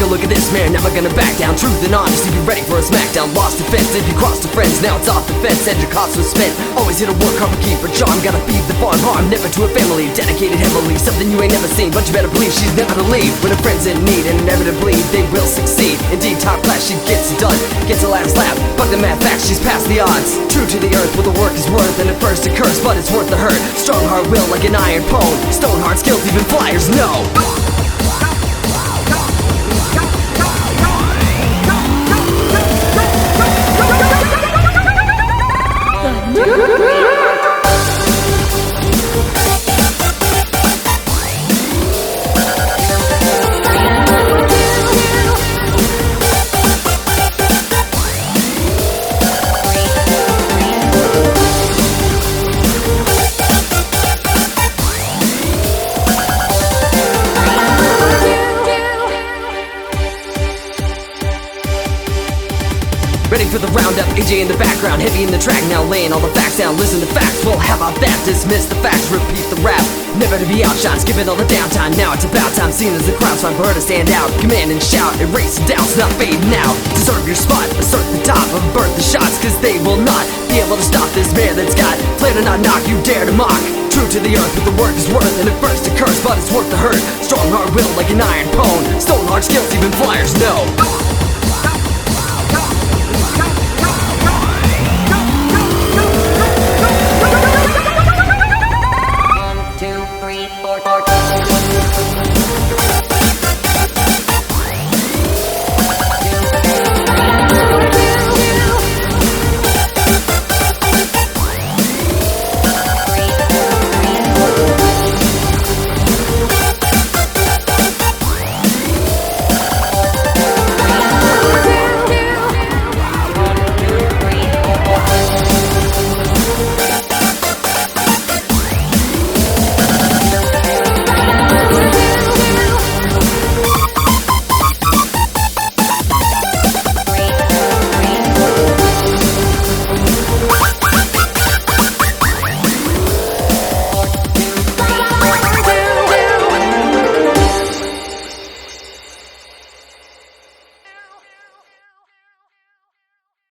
look at this man, never gonna back down. Truth and honesty, be ready for a smackdown. Lost defense, if you crossed the friends, now it's off the fence, and your cost was spent. Always here to work hard, but keep her charm. Gotta feed the farm, harm never to a family. Dedicated heavily, something you ain't never seen, but you better believe she's never to leave. When a friend's in need, and inevitably they will succeed. Indeed, top class, she gets it done, gets a last laugh. Fuck the math facts, she's past the odds. True to the earth, what the work is worth, and at first a curse, but it's worth the hurt. Strong heart will like an iron pone. Stone hard skills, even flyers know. Ready for the roundup, AJ in the background, heavy in the track, now laying all the facts down. Listen to facts, well how about that? Dismiss the facts, repeat the rap. Never to be outshot, skipping all the downtime. Now it's about time, seen as the crowd's time for her to stand out. Command and shout, erase doubts, not fading out. Deserve your spot, assert the top, avert the shots, cause they will not be able to stop this man that's got plan to not knock, you dare to mock. True to the earth, what the work is worth, and at first a curse, but it's worth the hurt. Strong hard will like an iron pone. Stone hard skills, even flyers know.